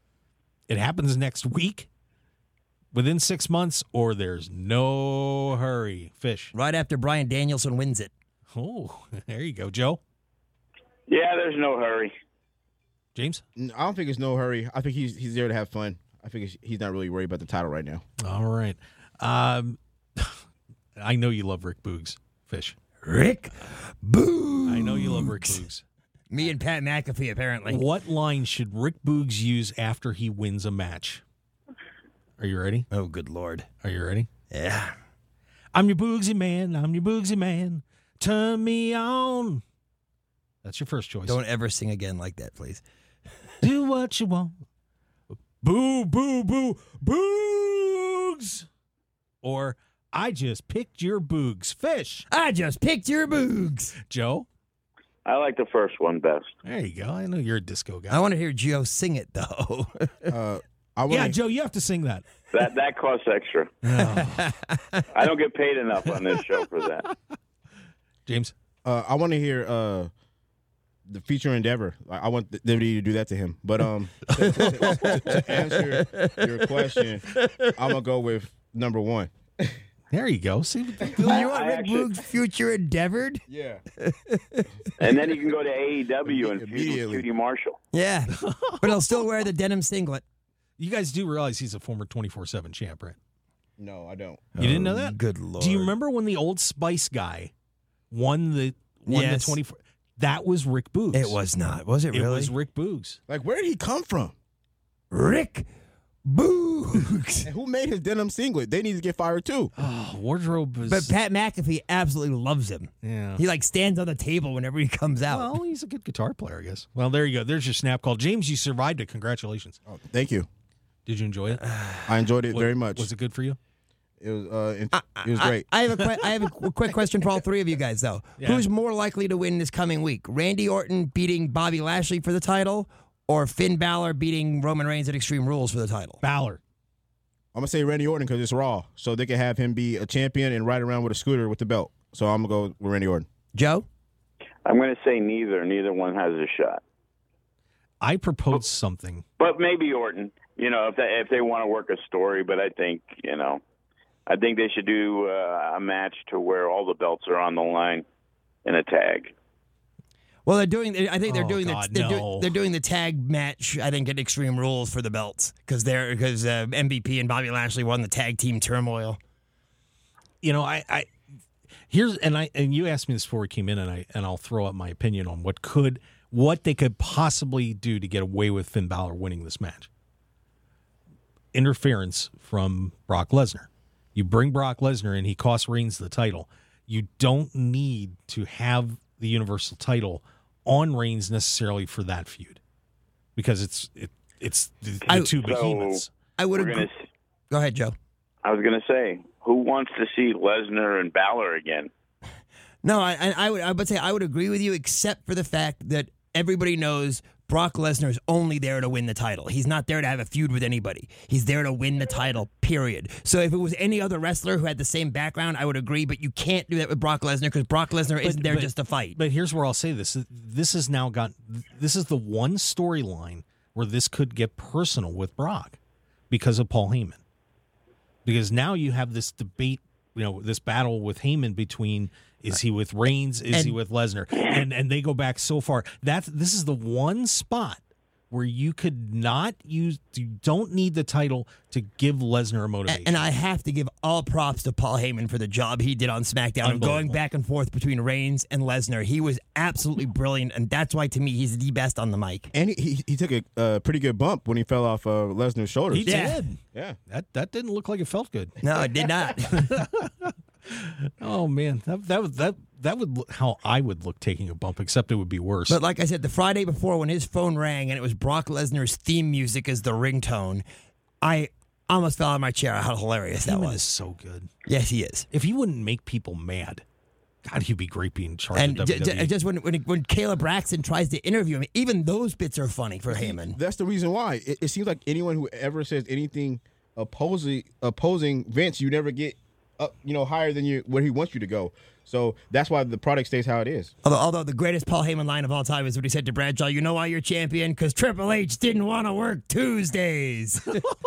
It happens next week, within six months, or there's no hurry. Fish. Right after Brian Danielson wins it. Oh, there you go. Joe? Yeah, there's no hurry. James? N- I don't think it's no hurry. I think he's he's there to have fun. I think it's, he's not really worried about the title right now. All right. Um, I know you love Rick Boogs. Fish. Rick Boo. I know you love Rick Boogs. Me and Pat McAfee, apparently. What line should Rick Boogs use after he wins a match? Are you ready? Oh, good Lord. Are you ready? Yeah. I'm your Boogsy man. I'm your Boogsy man. Turn me on. That's your first choice. Don't ever sing again like that, please. Do what you want. Boo, boo, boo, Boogs. Or I just picked your Boogs. Fish. I just picked your boogs. Joe? I like the first one best. There you go. I know you're a disco guy. I want to hear Gio sing it, though. Uh, I wanna, Yeah, Joe, you have to sing that. That that costs extra. I don't get paid enough on this show for that. James? uh, I want to hear uh, the feature Endeavor. I, I want W W E to do that to him. But um, to, to- to- to answer your question, I'm gonna go with number one. There you go. See, you want I Rick actually- Boogs' future endeavored? Yeah. And then you can go to A E W and feud with Immediately. Judy Marshall. Yeah. But he'll still wear the denim singlet. you guys do realize he's a former twenty-four seven champ, right? No, I don't. You didn't know that? Good Lord. Do you remember when the Old Spice guy won the won Yes. the twenty-four? That was Rick Boogs. It was not. Was it It really? was Rick Boogs. Like, where did he come from? Rick Boogs. And who made his denim singlet? They need to get fired too. Oh, wardrobe is. But Pat McAfee absolutely loves him. Yeah. He like stands on the table whenever he comes out. Well, he's a good guitar player, I guess. Well, there you go. There's your snap call. James, you survived it. Congratulations. Oh, thank you. Did you enjoy it? I enjoyed it What- very much. Was it good for you? It was. Uh, it, it was I, great. I have a que- I have a qu- quick question for all three of you guys though. Yeah. Who's more likely to win this coming week? Randy Orton beating Bobby Lashley for the title, or Finn Balor beating Roman Reigns at Extreme Rules for the title? Balor. I'm gonna say Randy Orton because it's Raw, so they can have him be a champion and ride around with a scooter with the belt. So I'm gonna go with Randy Orton. Joe? I'm going to say neither. Neither one has a shot. I proposed something. But maybe Orton. You know, if they if they want to work a story, but I think you know, I think they should do uh, a match to where all the belts are on the line in a tag. Well, they're doing. I think they're Oh, doing God, the they're, no. do, they're doing the tag match. I think at Extreme Rules for the belts because they're because uh, M V P and Bobby Lashley won the tag team turmoil. You know, I, I here's and I and you asked me this before we came in, and I and I'll throw out my opinion on what could what they could possibly do to get away with Finn Balor winning this match. Interference from Brock Lesnar. You bring Brock Lesnar in, he costs Reigns the title. You don't need to have the Universal title on Reigns necessarily for that feud, because it's it it's the, the I- two So, behemoths. I would We're agree. gonna. Go ahead, Joe. I was going to say, who wants to see Lesnar and Balor again? No, I, I, I would I would say I would agree with you, except for the fact that everybody knows Brock Lesnar is only there to win the title. He's not there to have a feud with anybody. He's there to win the title, period. So if it was any other wrestler who had the same background, I would agree, but you can't do that with Brock Lesnar because Brock Lesnar isn't there but- just to fight. But here's where I'll say this: this has now got this is the one storyline where this could get personal with Brock because of Paul Heyman. Because now you have this debate, you know, this battle with Heyman between is he with Reigns, is And- he with Lesnar, and and they go back so far. That this is the one spot where you could not use, you don't need the title to give Lesnar a motivation. And I have to give all props to Paul Heyman for the job he did on SmackDown of going Unbelievable. back and forth between Reigns and Lesnar. He was absolutely brilliant, and that's why, to me, he's the best on the mic. And he he, he took a uh, pretty good bump when he fell off uh, Lesnar's shoulders. he Yeah. did. yeah. That that didn't look like it felt good. No, it did not. Oh man, that that would that that would look how I would look taking a bump, except it would be worse. But like I said, the Friday before when his phone rang and it was Brock Lesnar's theme music as the ringtone, I almost fell out of my chair how hilarious that Heyman was. is so good. Yes, he is. If he wouldn't make people mad, God, he'd be great being in charge And of j- W W E. j- just when, when when Caleb Braxton tries to interview him, even those bits are funny for Heyman. That's the reason why. It, it seems like anyone who ever says anything opposing opposing Vince, you never get up, you know, higher than you where he wants you to go. So that's why the product stays how it is. Although, although the greatest Paul Heyman line of all time is what he said to Bradshaw, "You know why you're champion? Because Triple H didn't want to work Tuesdays."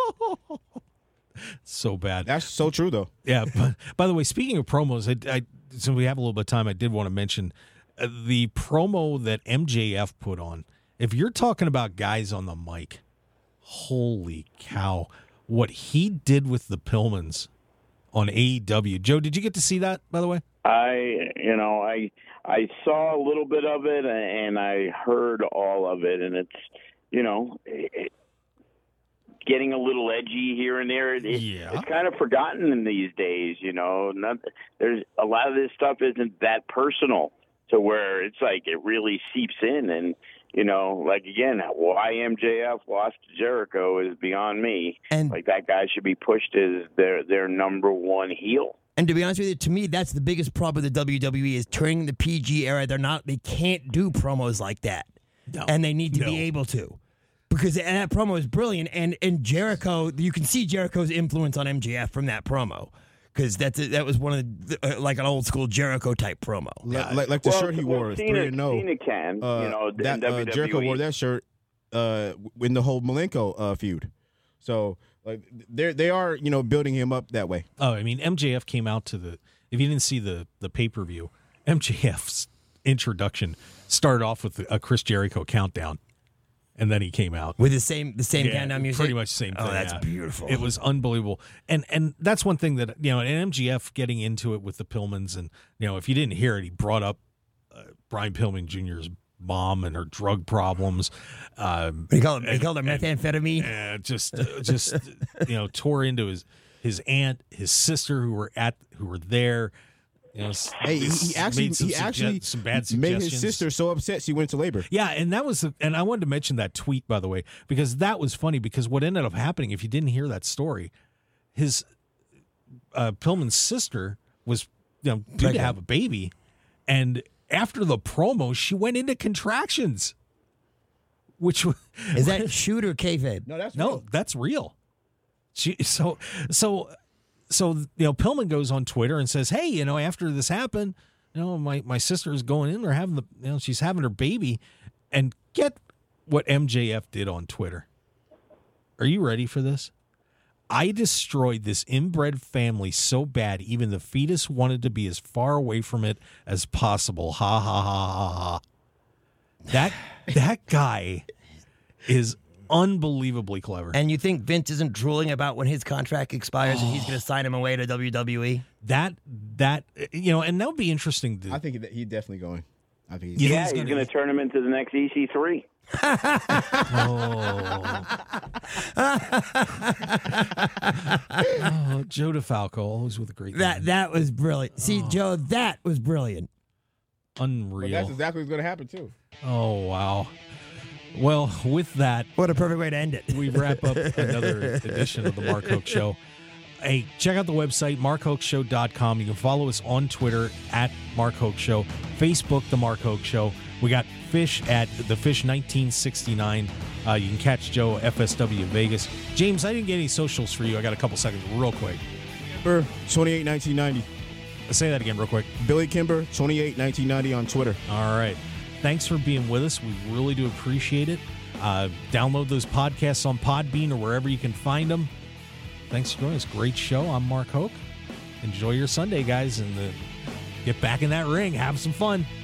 So bad. That's so true, though. Yeah. But, by the way, speaking of promos, I, I since we have a little bit of time, I did want to mention uh, the promo that M J F put on. If you're talking about guys on the mic, holy cow, what he did with the Pillmans on A E W. Joe, did you get to see that, by the way? I, you know, I I saw a little bit of it and I heard all of it, and it's, you know, it, getting a little edgy here and there. It, Yeah. It's kind of forgotten in these days, you know. Not, there's a lot of this stuff isn't that personal to where it's like it really seeps in, and you know, like again, why M J F lost to Jericho is beyond me. And- like that guy should be pushed as their their number one heel. And to be honest with you, to me, that's the biggest problem with the W W E is during the P G era, they're not, they can't do promos like that, No. and they need to No. be able to, because that promo is brilliant. And and Jericho, you can see Jericho's influence on M J F from that promo, because that's that was one of the, uh, like an old school Jericho type promo. Like, like, like the Well, shirt he well, wore is Cena, three and no. Cena can, Uh, you know, in that uh, W W E. Jericho wore that shirt uh, in the whole Malenko uh, feud. So like they they are you know building him up that way. Oh, I mean, M J F came out to the, if you didn't see the, the pay-per-view, M J F's introduction started off with a Chris Jericho countdown, and then he came out. With the same the same Yeah, countdown music, pretty much the same thing. Oh, that's yeah. beautiful. It was unbelievable, and and that's one thing that you know, and M J F getting into it with the Pillmans, and you know, if you didn't hear it, he brought up uh, Brian Pillman Junior's mom and her drug problems. Um, He called, he called her methamphetamine. and just, uh, just you know, tore into his his aunt, his sister, who were at, who were there. You know, Hey, he, he actually made some he actually sugge- some bad made his suggestions. sister so upset she went to labor. Yeah, and that was, and I wanted to mention that tweet, by the way, because that was funny. Because what ended up happening, if you didn't hear that story, his uh, Pillman's sister was, you know, due to Pregnant. have a baby, and after the promo, she went into contractions, which was Is that shoot or kayfabe? No, that's no, real. that's real. She so so so you know, Pillman goes on Twitter and says, "Hey, you know, after this happened, you know, my my sister is going in there having the, you know, she's having her baby," and get what M J F did on Twitter. Are you ready for this? I destroyed this inbred family so bad, even the fetus wanted to be as far away from it as possible. Ha ha ha ha ha. That that guy is unbelievably clever. And you think Vince isn't drooling about when his contract expires and he's going to sign him away to W W E? That that you know, and that would be interesting. To, I think he- he's definitely going. I think he's You think Yeah, he's he's gonna- going to turn him into the next E C three. Oh. Oh, Joe DeFalco, always with a great That name. that was brilliant. See, Joe, that was brilliant. But Unreal. that's exactly what's going to happen too. Oh wow. Well, with that, What a perfect way to end it. we wrap up another edition of the Mark Hoke Show. Hey, check out the website, mark hoke show dot com. You can follow us on Twitter at Mark Hoke Show, Facebook, The Mark Hoke Show. We got Fish at The Fish nineteen sixty-nine. Uh, you can catch Joe F S W Vegas. James, I didn't get any socials for you. I got a couple seconds real quick. Kimber, twenty-eight nineteen ninety. Say that again real quick. Billy Kimber, twenty-eight nineteen ninety on Twitter. All right. Thanks for being with us. We really do appreciate it. Uh, download those podcasts on Podbean or wherever you can find them. Thanks for joining us. Great show. I'm Mark Hoke. Enjoy your Sunday, guys, and uh, get back in that ring. Have some fun.